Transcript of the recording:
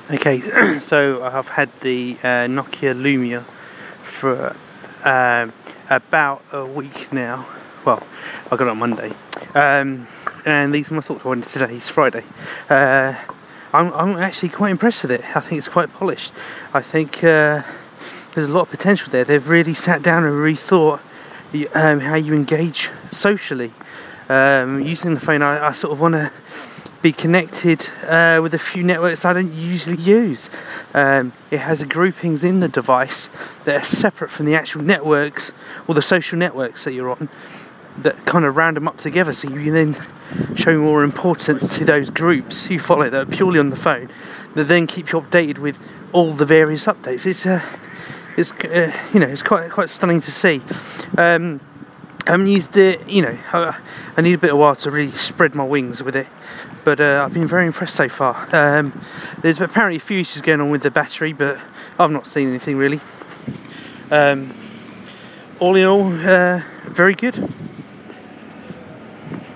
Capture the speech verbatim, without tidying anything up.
Okay, so I've had the uh, Nokia Lumia for um, about a week now. Well, I got it on Monday, um, and these are my thoughts on today. It's Friday. Uh, I'm, I'm actually quite impressed with it. I think it's quite polished. I think uh, there's a lot of potential there. They've really sat down and rethought um, how you engage socially. Um, using the phone, I, I sort of want to be connected uh, with a few networks I don't usually use. Um, it has groupings in the device that are separate from the actual networks or the social networks that you're on, that kind of round them up together, so you then show more importance to those groups you follow that are purely on the phone, that then keep you updated with all the various updates. It's uh, it's uh, you know it's quite quite stunning to see. Um, I haven't used it, you know, I, I need a bit of while to really spread my wings with it, but uh, I've been very impressed so far. Um, there's apparently a few issues going on with the battery, but I've not seen anything really. Um, all in all, uh, very good.